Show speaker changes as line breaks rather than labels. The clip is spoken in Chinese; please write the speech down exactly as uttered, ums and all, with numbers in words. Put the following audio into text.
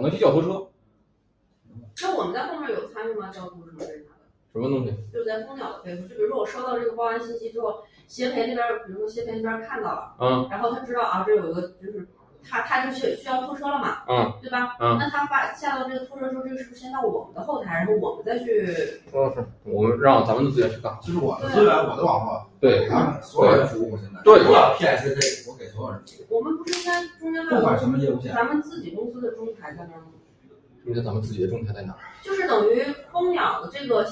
能去叫拖车。
那我们在后面有参与吗？调度什么这啥的？
什么东西？
就是在蜂鸟的背后，就比如说我收到这个报案信息之后，协培那边，比如说协培那边看到了，
嗯，
然后他知道啊，这有一个就是他他就需需要拖车了嘛，
嗯，
对吧？
嗯，
那他发下到这个拖车的时候，这个是不是先到我们的后台，然后我们再去？
哦，是我们让咱们的资源去干，
就是我的资源，我的网络，
对，
咱们所有人服务现在，
对，
除了 P S C， 我给所有人服
务。我们不是应该中间还
有不管什么业务线，
咱们自己公司的中台在那儿吗？
中间咱们自己的中台在哪儿？
就是等于蜂鸟的这个